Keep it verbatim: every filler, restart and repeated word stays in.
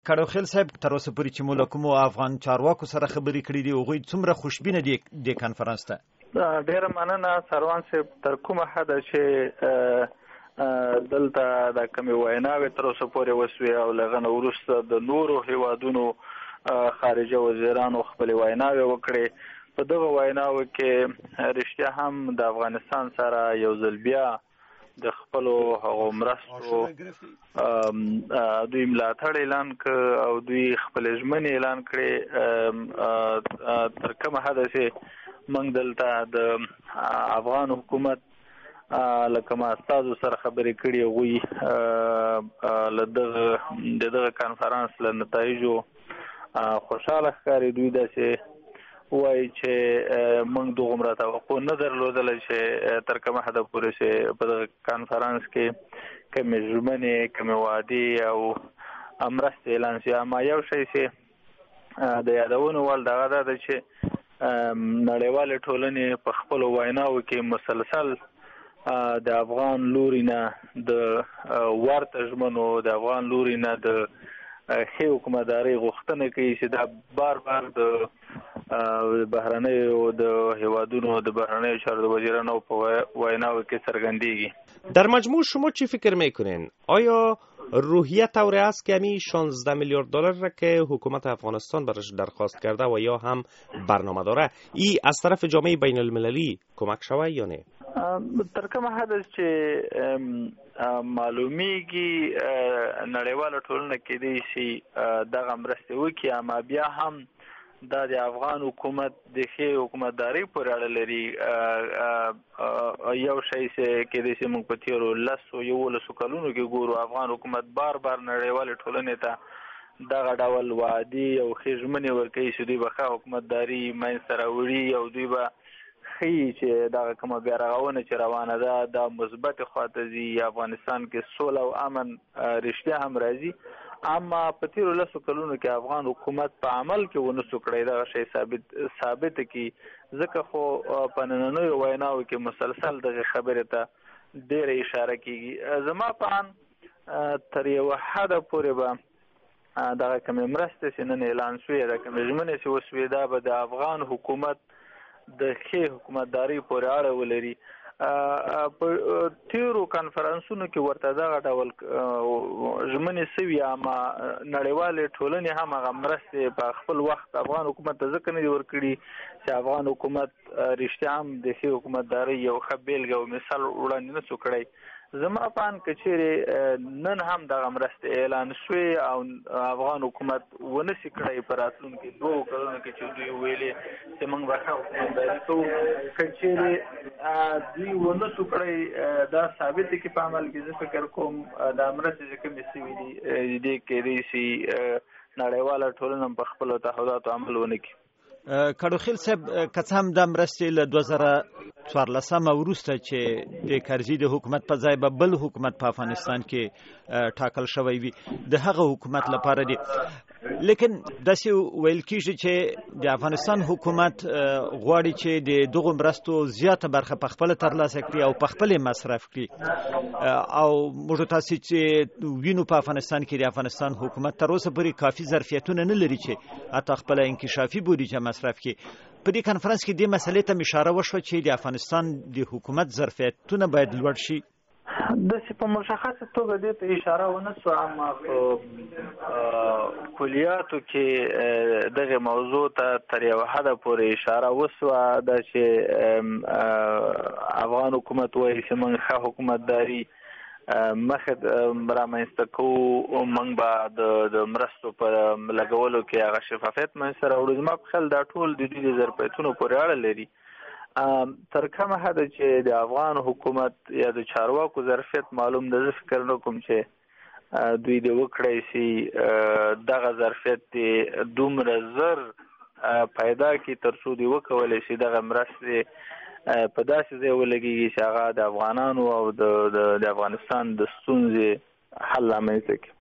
کډوخیل صاحب، تر اوسه پورې چې مو له کومو افغان چارواکو سره خبرې کړې دي، هغوی څومره خوشبینه دي د کانفرنس ته؟ ډیره مننه سروان صاحب. تر کومه حده چې دلته د کومې ویناوې تر اوسه پورې وسوې او له هغه نه وروسته د نورو هیوادونو خارجه وزیرانو خپلې ویناوې وکړې، په دغه ویناوو کې رښتیا هم د افغانستان سره یو ځل بیا د خپلو هغو مرستو دوی ملاتړ اعلان کړ او دوی خپلې ژمنې اعلان کړې. تر کومه حده چې موږ دلته د افغان حکومت له کوم استازو سره خبرې کړې، هغوی له دغه د دغه کانفرنس له نتایجو خوشحاله ښکاري. دوی داسې وایي چې موږ دومره توقع نه درلودله چې تر کومه حده پورې چې په دغه کانفرنس کې کومې ژمنې، کومې وعدې او مرستې اعلان شي. اما یو شی چې د یادونې وړ دغه دا ده چې نړیوالې ټولنې په خپلو ویناوو کې مسلسل د افغان لوري نه د ورته ژمنو، د افغان لوري نه د ښې حکومتدارۍ غوښتنه کوي چې دا بار بار د بهرنیو د هیوادونو د بهرنیو چارو وزیرانو په ویناو کې څرګندیږي. در مجموع شما چی فکر میکنین؟ آیا روحیه طوری است که همین شانزده میلیارد دلار را که حکومت افغانستان برش درخواست کرده و یا هم برنامه داره، ای از طرف جامعه بین المللی کمک شوه یا نه؟ تر کومه حد چې معلومیږي نړیواله ټولنه کېدای شي دغه مرستې وکړي، اما بیا هم دا د افغان حکومت د ښې حکومتدارۍ پورې اړه لري. یو شی چې کېدای شي موږ په تېرو لسو یولسو کلونو کې ګورو، افغان حکومت بار بار نړیوالې ټولنې ته دغه ډول وعدې او ښې ژمنې ورکوي چې دوی به ښه حکومتداري منځته راوړي او دوی به ښیي چې دغه کومه بیا رغونه چې روانه ده دا مثبتې خواته ځي، افغانستان کې سوله او امن رښتیا هم راځي. اما په تېرو لسو کلونو کې افغان حکومت په عمل کې ونه سو کړی دغه شی ثابت ثابته کړي، ځکه خو په نننیو ویناوو کې مسلسل دغه خبرې ته ډېره اشاره کېږي. زما په اند تر یوه حده پورې به دغه کومې مرستې چې نن اعلان شوې، د کومې ژمنې چې وسوې، دا به د افغان حکومت د ښې حکومتدارۍ پورې اړه ولري. په تیرو کانفرنسونو کې ورته دغه ډول ژمنې سوي، اما نړیوالې ټولنې هم هغه مرستې په خپل وخت افغان حکومت ته ځکه نه دي ورکړي چې افغان حکومت رښتیا هم د ښې حکومتدارۍ یو ښه بېلګه او مثال وړاندې نه سو کړی. زما په اند که چیرې نن هم دغه مرستې اعلان شوې او افغان حکومت ونه سي کړی په راتلونکي دوو کلونو کې چې دوی ویلې چې موږ به ښه حکومتداري کوو، که چیرې دوی ونه سو کړی دا ثابته کړي په عمل کې، زه فکر کوم دا مرستې چې کومې سوي دي دې کېدای شي نړیواله ټولنه په خپلو تعهداتو عمل ونه کړي. کډوخیل صاحب، که څه هم دا مرستې له دوه زره څوارلسمه وروسته چې د کرزي د حکومت په ځای به بل حکومت په افغانستان کې ټاکل شوی وي، د هغه حکومت لپاره دي، لیکن داسې ویل کېږي چې د افغانستان حکومت غواړي چې د دغو مرستو زیاته برخه په خپله ترلاسه کړي او په خپلې مصرف کړي، او موږ تاسې چې وینو په افغانستان کې د افغانستان حکومت تر اوسه پورې کافي ظرفیتونه نه لري چې حتی خپله انکشافي بودیجه مصرف کړي. په دې کنفرانس کې دې مسلې ته اشاره وشوه چې د افغانستان د حکومت ظرفیتونه باید لوړ شي. داسې په مشخصه توګه دې ته اشاره ونه سوه، اما په کلیاتو کې دغه موضوع ته تر یوه حده پورې اشاره وسوه، دا چې افغان حکومت وایي چې موږ ښه حکومتداري مخې رامنځته کوو، موږ به د مرستو په لګولو کې هغه شفافیت منځته راوړو. زما په خیال دا ټول د دوی د ظرفیتونو پورې اړه لري. تر کومه حده چې د افغان حکومت یا د چارواکو ظرفیت معلوم ده، زه فکر نه کوم چې دوی دې وکړی شي دغه ظرفیت دې دومره زر پیدا کړي تر څو دې وکولی شي دغه مرستې په داسې ځای ولګېږي چې هغه د افغانانو او د افغانستان د ستونزې حل رامنځته کړي.